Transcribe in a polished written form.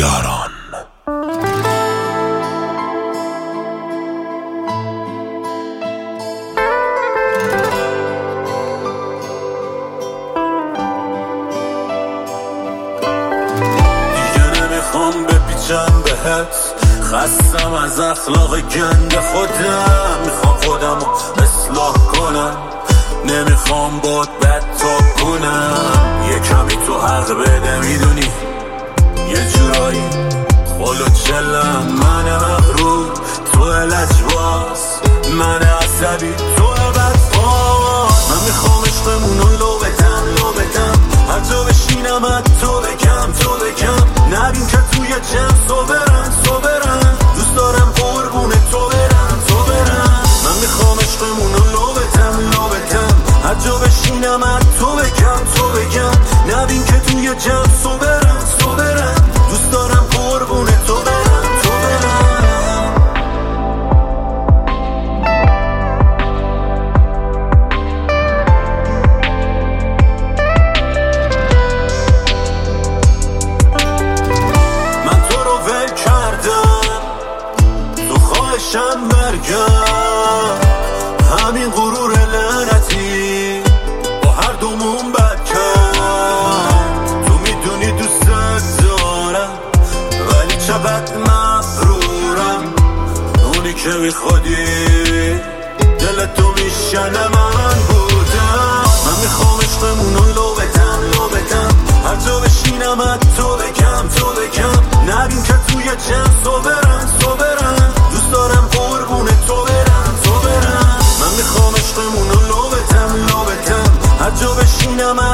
یاران. دیگه نمیخوام بپیچم بهت، خستم از اخلاق گند خودم. میخوام خودمو اصلاح کنم، نمیخوام باد بد تا کنم. یه کمی تو حق بده، میدونی یه جورایی خلو چلم. من مغرور، تو لجباز، من عصبی، تو بدباز. من میخوام عشقمونو لو بدم، هر جا بشینم از تو بگم نبین که توی جمع صبرن دوست دارم قربون تو برم. من میخوام عشقمونو لو بدم، هر جا بشینم از تو بگم نبین که توی جمع صبرن دوست دارم قربون تو برم. من تو رو ول کردم، تو خواهشم برگرد. همین غرور لعنتی با هر دومون بد کرد. تو میدونی دوست دارم ولی چقدر مغرورم. اونی که میخوادی دل تو میشنه من بودم. من میخوام عشقمونو لو بدم، هر جا بشینم از تو بگم نبین که توی جمع صبرن دوست دارم قربون تو برم. من میخوام عشقمونو لو بدم، هر جا بشینم